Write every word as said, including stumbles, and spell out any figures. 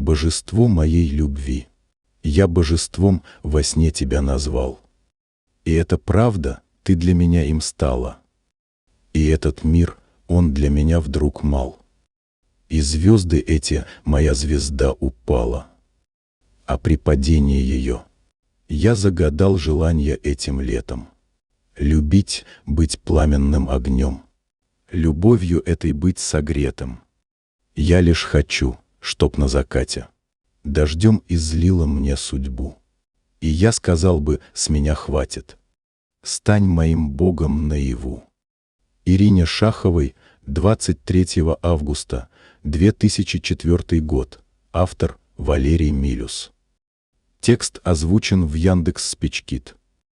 божество моей любви. Я божеством во сне тебя назвал. И это правда, ты для меня им стала. И этот мир, он для меня вдруг мал. И звезды эти, моя звезда упала. А при падении ее я загадал желание этим летом. Любить, быть пламенным огнем, любовью этой быть согретым. Я лишь хочу, чтоб на закате дождем излила мне судьбу. И я сказал бы, с меня хватит. Стань моим Богом наяву. Ирине Шаховой, двадцать третьего августа две тысячи четвёртый год. Автор Валерий Милюс. Текст озвучен в Яндекс.Спичкит.